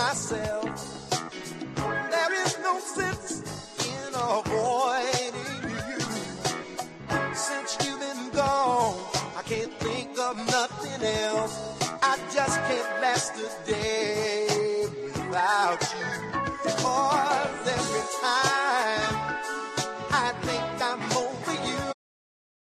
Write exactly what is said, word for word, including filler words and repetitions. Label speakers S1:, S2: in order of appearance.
S1: myself. There is no sense in avoiding you. Since you've been gone, I can't think of nothing else. I just can't last a day without you.